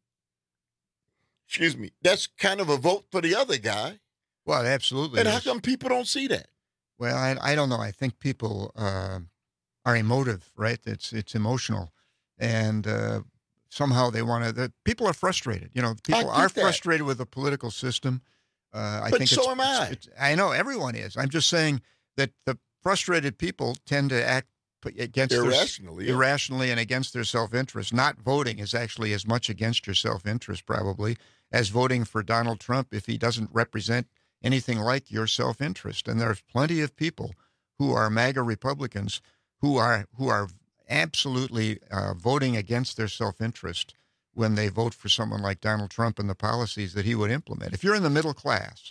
excuse me, that's kind of a vote for the other guy. Well, it absolutely And is. how come people don't see that? Well, I, I don't know. I think people uh, are emotive, right? It's it's emotional, and uh, somehow they want to. People are frustrated. You know, people I are get that. frustrated with the political system. Uh, I But think so it's, am I. It's, it's, I know everyone is. I'm just saying that the frustrated people tend to act against Irrationally, their, yeah. irrationally and against their self-interest. Not voting is actually as much against your self-interest, probably, as voting for Donald Trump if he doesn't represent anything like your self-interest. And there's plenty of people who are MAGA Republicans who are who are absolutely uh, voting against their self-interest when they vote for someone like Donald Trump and the policies that he would implement. If you're in the middle class,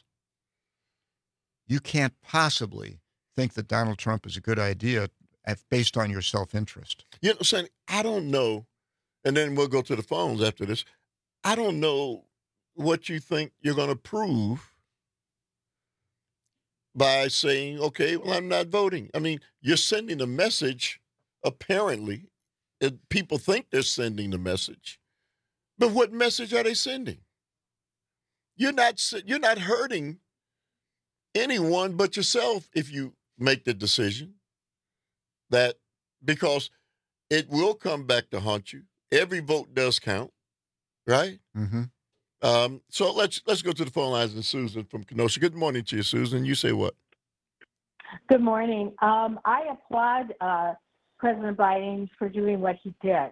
you can't possibly think that Donald Trump is a good idea based on your self-interest. You know, Sonny, I don't know and then we'll go to the phones after this. I don't know what you think you're going to prove by saying, okay, well, I'm not voting. I mean, you're sending a message, apparently. It, people think they're sending the message. But what message are they sending? You're not, you're not hurting anyone but yourself if you make the decision that, because it will come back to haunt you. Every vote does count, right? Mm-hmm. Um, so let's let's go to the phone lines and Susan from Kenosha. Good morning to you, Susan. You say what? Good morning. Um, I applaud uh, President Biden for doing what he did.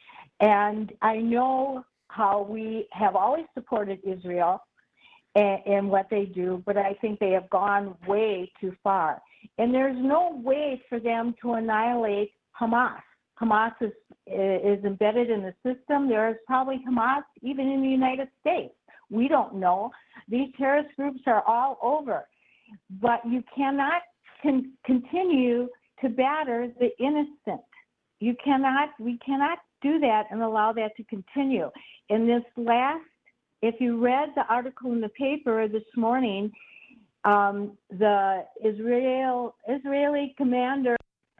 And I know how we have always supported Israel and, and what they do, but I think they have gone way too far. And there's no way for them to annihilate Hamas. Hamas is, is embedded in the system. There is probably Hamas even in the United States. We don't know. These terrorist groups are all over. But you cannot con- continue to batter the innocent. You cannot, we cannot do that and allow that to continue. In this last, if you read the article in the paper this morning, um, the Israel Israeli commander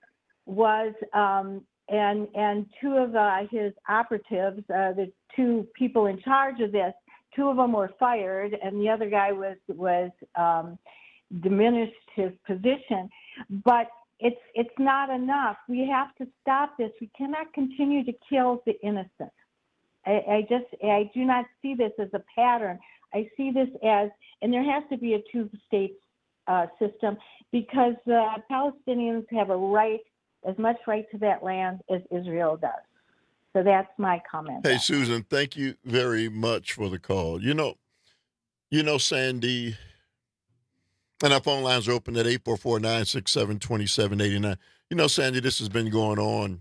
was, um, and and two of uh, his operatives, uh, the two people in charge of this, two of them were fired, and the other guy was was um, diminished his position. But it's it's not enough. We have to stop this. We cannot continue to kill the innocent. I, I just I do not see this as a pattern. I see this as, and there has to be a two-state uh, system because uh, Palestinians have a right, as much right to that land as Israel does. So that's my comment. Hey, Susan, thank you very much for the call. You know, you know, Sandy, and our phone lines are open at eight four four, nine six seven, two seven eight nine. You know, Sandy, this has been going on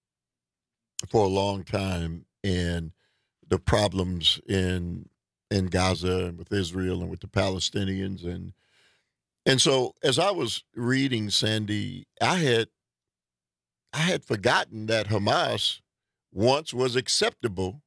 for a long time, and the problems in in Gaza and with Israel and with the Palestinians. And and so as I was reading, Sandy, I had I had forgotten that Hamas once was acceptable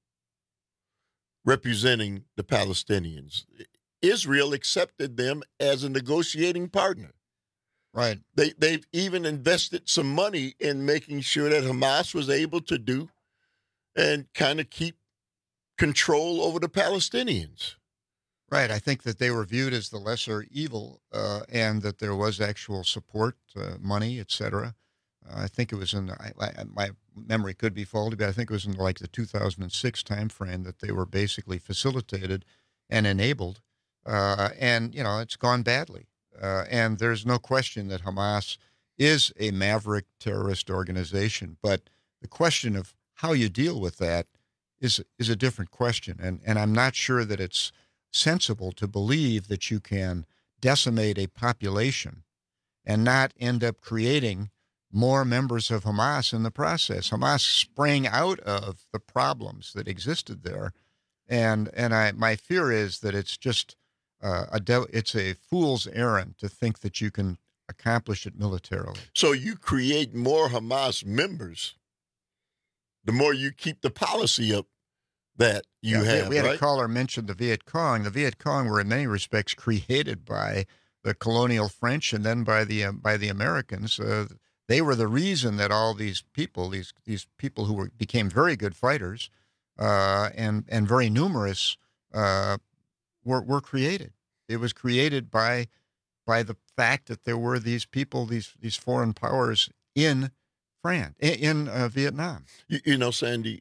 representing the Palestinians. Israel accepted them as a negotiating partner. Right. They, they've even invested some money in making sure that Hamas was able to do and kind of keep control over the Palestinians. Right. I think that they were viewed as the lesser evil uh, and that there was actual support, uh, money, et cetera. Uh, I think it was in, I, I, my memory could be faulty, but I think it was in like the two thousand six timeframe that they were basically facilitated and enabled. Uh, and, you know, it's gone badly. Uh, and there's no question that Hamas is a maverick terrorist organization. But the question of how you deal with that is is a different question. And, and I'm not sure that it's sensible to believe that you can decimate a population and not end up creating more members of Hamas in the process. Hamas sprang out of the problems that existed there. And and I my fear is that it's just uh, a de- it's a fool's errand to think that you can accomplish it militarily. So you create more Hamas members, the more you keep the policy up that you yeah, have, We, we had right? a caller mention the Viet Cong. The Viet Cong were in many respects created by the colonial French and then by the um, by the Americans. Uh, they were the reason that all these people, these these people who were, became very good fighters uh, and and very numerous, uh, were were created. It was created by by the fact that there were these people, these these foreign powers in France, in, in uh, Vietnam. You, you know, Sandy,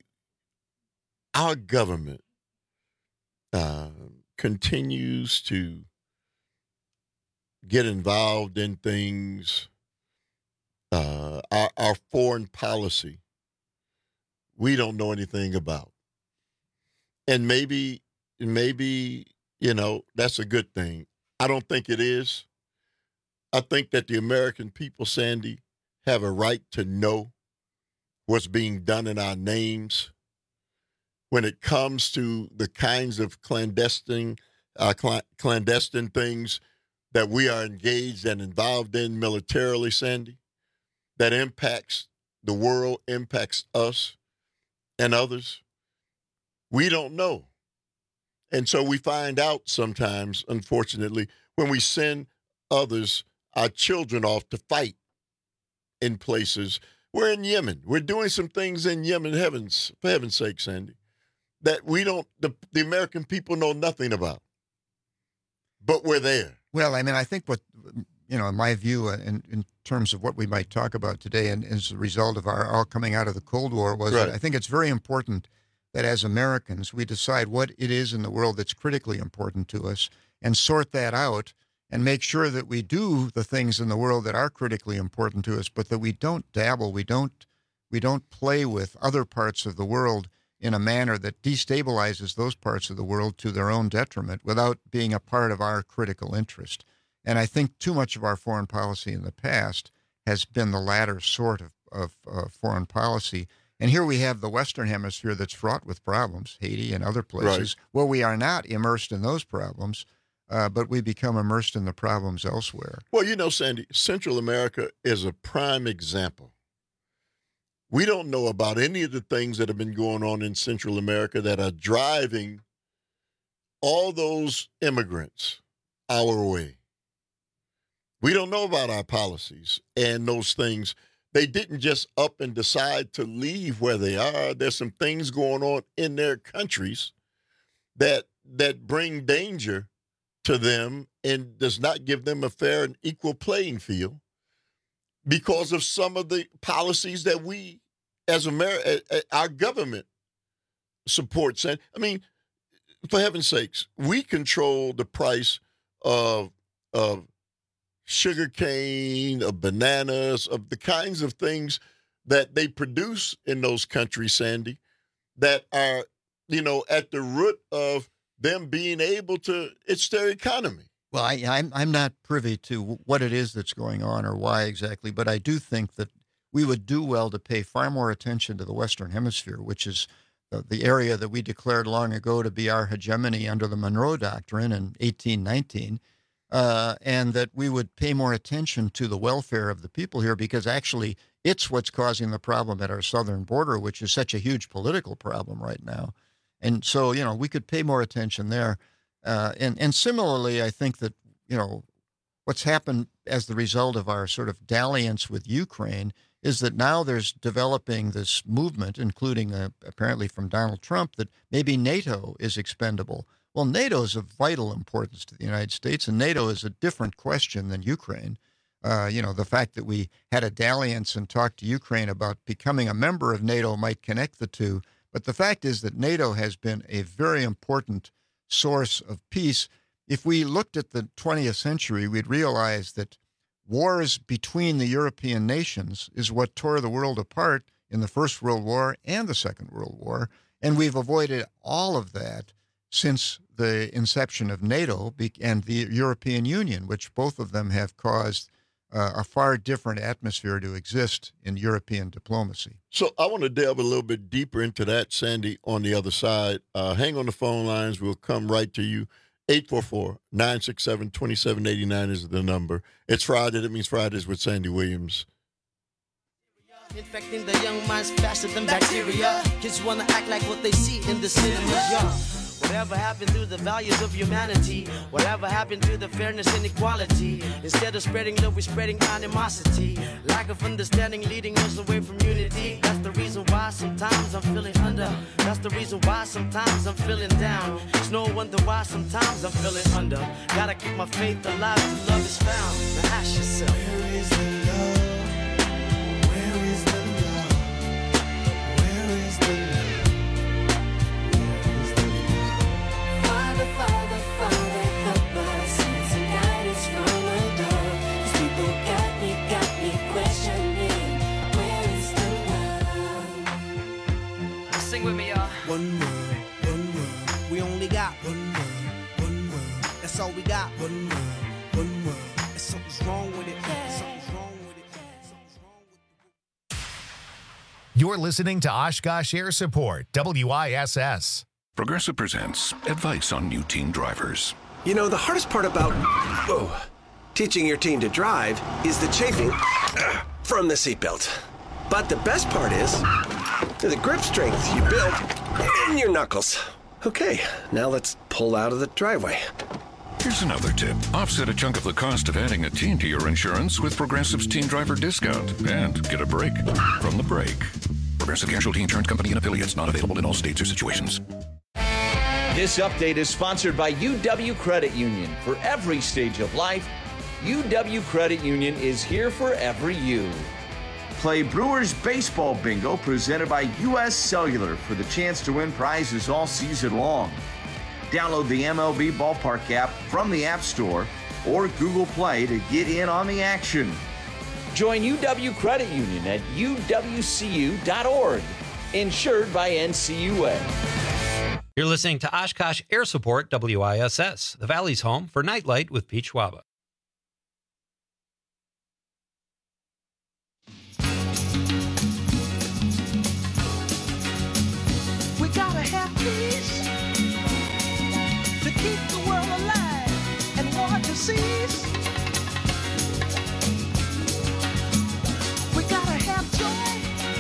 our government uh, continues to get involved in things. Uh, our, our foreign policy, we don't know anything about. And maybe, maybe, you know, that's a good thing. I don't think it is. I think that the American people, Sandy, have a right to know what's being done in our names when it comes to the kinds of clandestine, uh, cl- clandestine things that we are engaged and involved in militarily, Sandy. That impacts the world, impacts us. and others? We don't know. And so we find out sometimes, unfortunately, when we send others, our children, off to fight in places. We're in Yemen. We're doing some things in Yemen, heavens, for heaven's sake, Sandy, that we don't, the, the American people know nothing about. But we're there. Well, I mean, I think what, you know, in my view, uh, in, in terms of what we might talk about today, and as a result of our all coming out of the Cold War, was Right. that I think it's very important that as Americans, we decide what it is in the world that's critically important to us and sort that out and make sure that we do the things in the world that are critically important to us, but that we don't dabble, we don't, we don't play with other parts of the world in a manner that destabilizes those parts of the world to their own detriment without being a part of our critical interest. And I think too much of our foreign policy in the past has been the latter sort of, of uh, foreign policy. And here we have the Western Hemisphere that's fraught with problems, Haiti and other places, Right. where we are not immersed in those problems, uh, but we become immersed in the problems elsewhere. Well, you know, Sandy, Central America is a prime example. We don't know about any of the things that have been going on in Central America that are driving all those immigrants our way. We don't know about our policies and those things. They didn't just up and decide to leave where they are. There's some things going on in their countries that that bring danger to them and does not give them a fair and equal playing field because of some of the policies that we, as America, our government supports. And I mean, for heaven's sakes, we control the price of of sugar cane, of bananas, of the kinds of things that they produce in those countries, Sandy, that are, you know, at the root of them being able to, it's their economy. Well, I, I'm I'm not privy to what it is that's going on or why exactly, but I do think that we would do well to pay far more attention to the Western Hemisphere, which is the, the area that we declared long ago to be our hegemony under the Monroe Doctrine in eighteen nineteen, uh, and that we would pay more attention to the welfare of the people here, because actually it's what's causing the problem at our southern border, which is such a huge political problem right now. And so, you know, we could pay more attention there. Uh, and, and similarly, I think that, you know, what's happened as the result of our sort of dalliance with Ukraine is that now there's developing this movement, including uh, apparently from Donald Trump, that maybe NATO is expendable. Well, NATO is of vital importance to the United States, and NATO is a different question than Ukraine. Uh, you know, the fact that we had a dalliance and talked to Ukraine about becoming a member of NATO might connect the two. But the fact is that NATO has been a very important source of peace. If we looked at the twentieth century, we'd realize that wars between the European nations is what tore the world apart in the First World War and the Second World War. And we've avoided all of that since the inception of NATO and the European Union, which both of them have caused uh, a far different atmosphere to exist in European diplomacy. So I want to delve a little bit deeper into that, Sandy, on the other side. Uh, hang on the phone lines. We'll come right to you. eight four four, nine six seven, two seven eight nine is the number. It's Friday. That means Fridays with Sandy Williams. Infecting the young minds faster than bacteria. Kids wanna act like what they see in the cinema. Young. Whatever happened to the values of humanity? Whatever happened to the fairness and equality? Instead of spreading love, we're spreading animosity. Lack of understanding leading us away from unity. That's the reason why sometimes I'm feeling under. That's the reason why sometimes I'm feeling down. It's no wonder why sometimes I'm feeling under. Gotta keep my faith alive till love is found. Now ask yourself, where is the love? Where is the love? Where is the love? Father, Father, Father, help us, send some guidance from above. 'Cause people got me, got me questioning, where is the love? Sing with me, y'all. One world, one world. We only got one world, one world. That's all we got. One world, one world. And something's wrong with it. Something's wrong with it. Something's wrong with it. You're listening to Oshkosh Air Support, W I S S. Progressive presents advice on new teen drivers. You know, the hardest part about whoa, teaching your teen to drive is the chafing from the seatbelt. But the best part is to the grip strength you built in your knuckles. Okay, now let's pull out of the driveway. Here's another tip. Offset a chunk of the cost of adding a teen to your insurance with Progressive's Teen Driver Discount and get a break from the brake. Progressive Casualty Insurance Company and affiliates, not available in all states or situations. This update is sponsored by U W Credit Union. For every stage of life, U W Credit Union is here for every you. Play Brewers Baseball Bingo presented by U S Cellular for the chance to win prizes all season long. Download the M L B Ballpark app from the App Store or Google Play to get in on the action. Join U W Credit Union at U W C U dot org. Insured by N C U A. You're listening to Oshkosh Air Support W I S S, the Valley's home for Nightlight with Pete Schwaba. We gotta have peace to keep the world alive and war to cease. We gotta have joy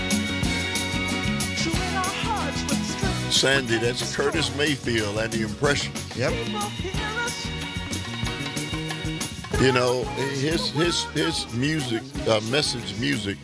true in our hearts with strength. Sandy, that's Curtis Mayfield and the Impressions. Yep. You know, his his his music, uh, message music,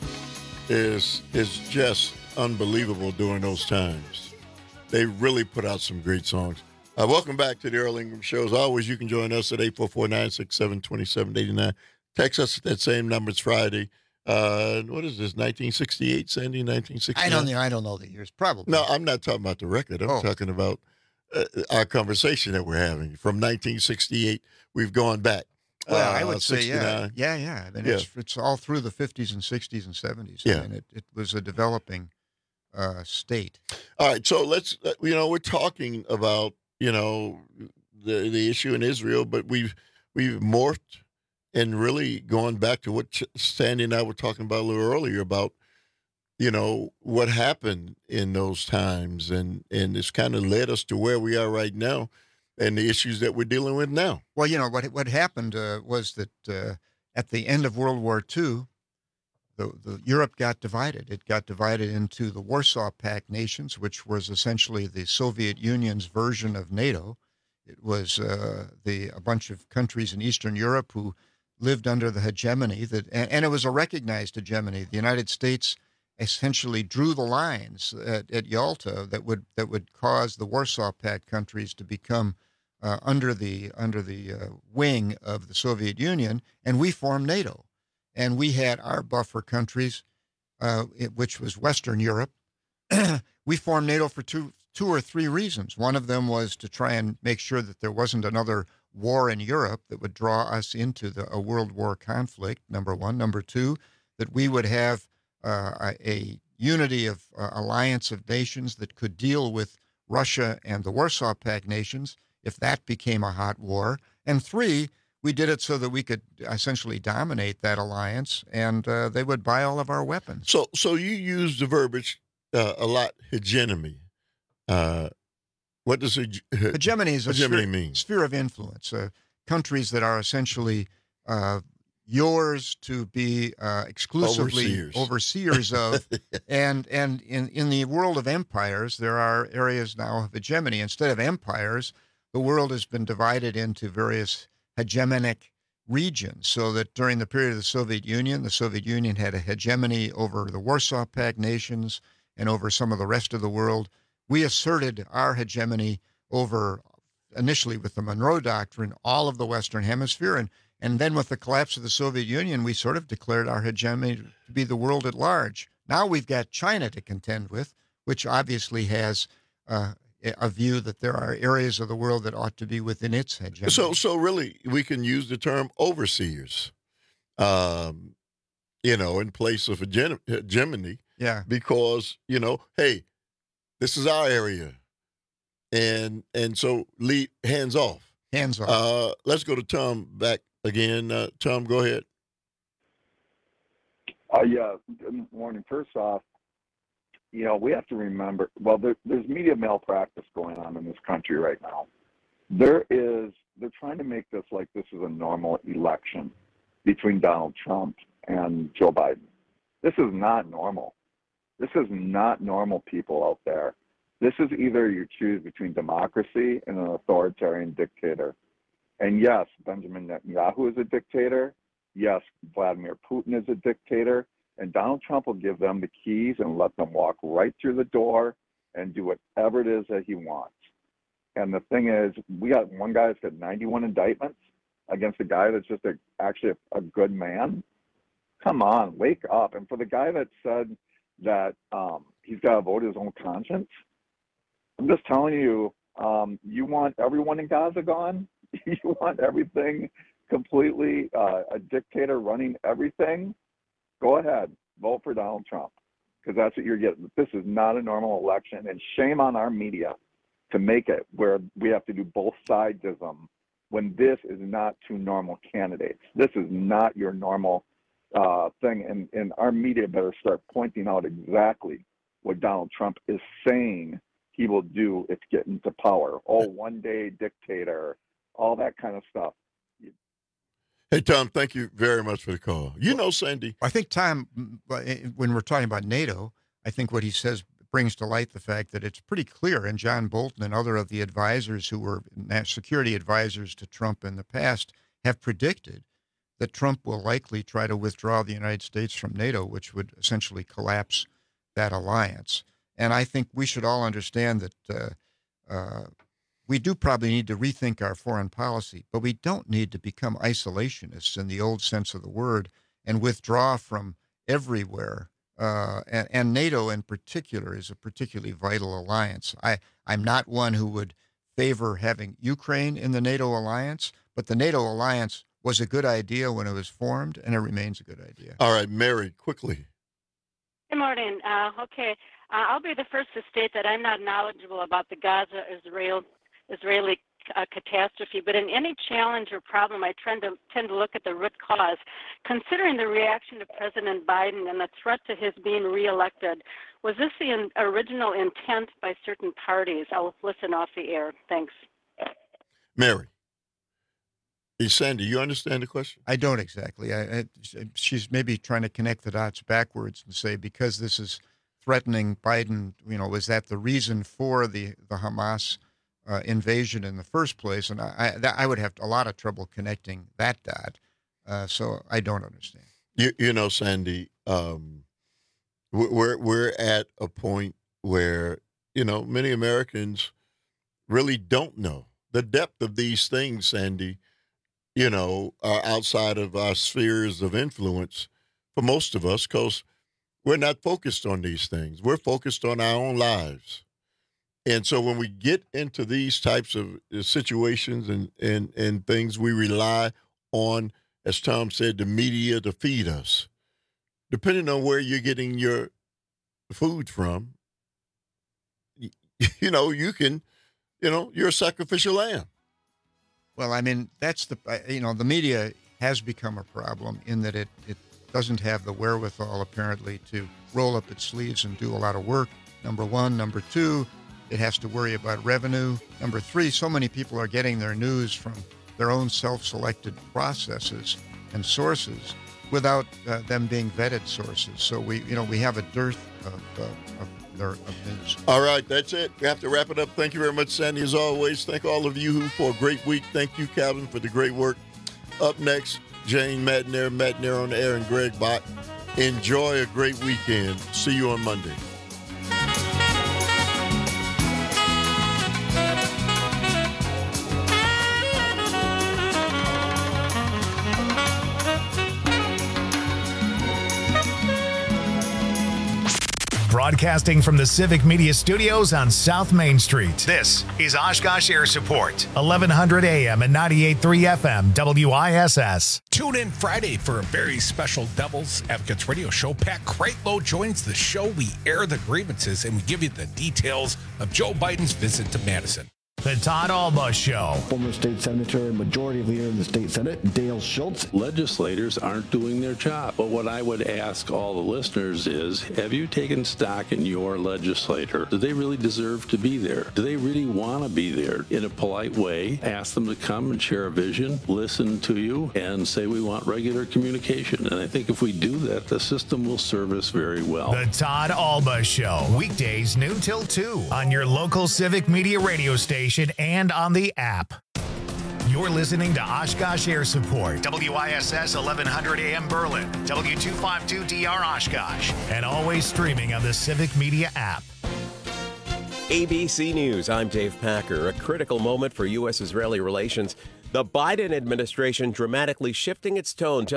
is is just unbelievable during those times. They really put out some great songs. Uh, welcome back to the Earl Ingram Show. As always, you can join us at eight four four, nine six seven, two seven eight nine. Text us at that same number. It's Friday. Uh, what is this, nineteen sixty-eight, Sandy, nineteen sixty-nine? I don't know. I don't know the years. Probably. No, I'm not talking about the record. I'm Oh. talking about uh, our conversation that we're having. From nineteen sixty-eight, we've gone back. Well, I Uh, would say, yeah. sixty-nine. Yeah, yeah. I mean, Yeah. It's, it's all through the fifties and sixties and seventies. Yeah. I mean, it, it was a developing uh, state. All right, so let's, uh, you know, we're talking about, you know, the the issue in Israel, but we've we've morphed and really gone back to what Ch- Sandy and I were talking about a little earlier about, you know, what happened in those times, and and it's kind of led us to where we are right now, and the issues that we're dealing with now. Well, you know, what what happened uh, was that uh, at the end of World War Two, the, the Europe got divided. It got divided into the Warsaw Pact nations, which was essentially the Soviet Union's version of NATO. It was uh, the a bunch of countries in Eastern Europe who lived under the hegemony that, and, and it was a recognized hegemony. The United States essentially drew the lines at, at Yalta that would that would cause the Warsaw Pact countries to become uh, under the under the uh, wing of the Soviet Union, and we formed NATO. And we had our buffer countries, uh, it, which was Western Europe. We formed NATO for two, two or three reasons. One of them was to try and make sure that there wasn't another war in Europe that would draw us into the, a world war conflict, number one. Number two, that we would have uh, a, a unity of uh, alliance of nations that could deal with Russia and the Warsaw Pact nations if that became a hot war. And three, we did it so that we could essentially dominate that alliance, and uh, they would buy all of our weapons. So, so you use the verbiage uh, a lot, hegemony. Uh, what does hege- hegemony is a hegemony sphere, mean? sphere of influence. Uh, countries that are essentially uh, yours to be uh, exclusively Overseers. overseers of, and and in in the world of empires, there are areas now of hegemony. Instead of empires, the world has been divided into various hegemonic regions, so that during the period of the Soviet Union, the Soviet Union had a hegemony over the Warsaw Pact nations and over some of the rest of the world. We asserted our hegemony over, initially with the Monroe Doctrine, all of the Western Hemisphere, and, and then with the collapse of the Soviet Union, we sort of declared our hegemony to be the world at large. Now we've got China to contend with, which obviously has uh, a view that there are areas of the world that ought to be within its hegemony. So, so really, we can use the term overseers, um, you know, in place of hege- hegemony. Yeah. Because, you know, hey, this is our area, and and so lead hands off. Hands off. Uh, let's go to Tom back again. Uh, Tom, go ahead. Uh, yeah. Good morning. First off, you know, we have to remember, well, there, there's media malpractice going on in this country right now. There is, they're trying to make this like this is a normal election between Donald Trump and Joe Biden. This is not normal. This is not normal people out there. This is either you choose between democracy and an authoritarian dictator. And yes, Benjamin Netanyahu is a dictator. Yes, Vladimir Putin is a dictator. And Donald Trump will give them the keys and let them walk right through the door and do whatever it is that he wants. And the thing is, we got one guy that's got ninety-one indictments against a guy that's just a, actually a, a good man. Come on, wake up. And for the guy that said that um, he's got to vote his own conscience, I'm just telling you, um, you want everyone in Gaza gone? You want everything completely, uh, a dictator running everything? Go ahead, vote for Donald Trump, because that's what you're getting. This is not a normal election, and shame on our media to make it where we have to do both sidesism when this is not two normal candidates. This is not your normal uh, thing, and, and our media better start pointing out exactly what Donald Trump is saying he will do if get into power. Oh, one day dictator, all that kind of stuff. Hey, Tom, thank you very much for the call. You know, Sandy. I think, Tom, when we're talking about NATO, I think what he says brings to light the fact that it's pretty clear, and John Bolton and other of the advisors who were security advisors to Trump in the past have predicted that Trump will likely try to withdraw the United States from NATO, which would essentially collapse that alliance. And I think we should all understand that uh, uh, we do probably need to rethink our foreign policy, but we don't need to become isolationists in the old sense of the word and withdraw from everywhere. Uh, and, and NATO in particular is a particularly vital alliance. I, I'm not one who would favor having Ukraine in the NATO alliance, but the NATO alliance was a good idea when it was formed, and it remains a good idea. All right, Mary, quickly. Good morning. Uh, okay, uh, I'll be the first to state that I'm not knowledgeable about the Gaza-Israel Israeli uh, catastrophe, but in any challenge or problem, I tend to tend to look at the root cause. Considering the reaction to President Biden and the threat to his being reelected, was this the in, original intent by certain parties? I'll listen off the air. Thanks. Mary. Hey, Sandy, you understand the question? I don't exactly. I, I, she's maybe trying to connect the dots backwards and say, because this is threatening Biden, you know, was that the reason for the, the Hamas Uh, invasion in the first place? And I, I, I would have a lot of trouble connecting that dot. Uh, so I don't understand. You, you know, Sandy, um, we're we're at a point where, you know, many Americans really don't know the depth of these things, Sandy, you know, are outside of our spheres of influence for most of us, because we're not focused on these things. We're focused on our own lives. And so when we get into these types of situations and, and, and things, we rely on, as Tom said, the media to feed us. Depending on where you're getting your food from, you know, you can, you know, you're a sacrificial lamb. Well, I mean, that's the, you know, the media has become a problem in that it, it doesn't have the wherewithal, apparently, to roll up its sleeves and do a lot of work, number one. Number two, it has to worry about revenue. Number three, so many people are getting their news from their own self-selected processes and sources without uh, them being vetted sources. So we, you know, we have a dearth of, uh, of, their, of news. All right, that's it. We have to wrap it up. Thank you very much, Sandy, as always. Thank all of you for a great week. Thank you, Calvin, for the great work. Up next, Jane Madner, Madner on the air, and Greg Bott. Enjoy a great weekend. See you on Monday. Broadcasting from the Civic Media Studios on South Main Street. This is Oshkosh Air Support, eleven hundred A M and ninety-eight point three F M, W I S S. Tune in Friday for a very special Devil's Advocates radio show. Pat Kreitlow joins the show. We air the grievances and we give you the details of Joe Biden's visit to Madison. The Todd Alba Show. Former state senator and majority leader in the state Senate, Dale Schultz. Legislators aren't doing their job. But what I would ask all the listeners is, have you taken stock in your legislator? Do they really deserve to be there? Do they really want to be there? In a polite way, ask them to come and share a vision, listen to you, and say we want regular communication. And I think if we do that, the system will serve us very well. The Todd Alba Show. Weekdays noon till two on your local Civic Media radio station and on the app. You're listening to Oshkosh Air Support, W I S S eleven hundred A M Berlin, W two fifty-two D R Oshkosh, and always streaming on the Civic Media app. A B C News, I'm Dave Packer. A critical moment for U S Israeli relations. The Biden administration dramatically shifting its tone,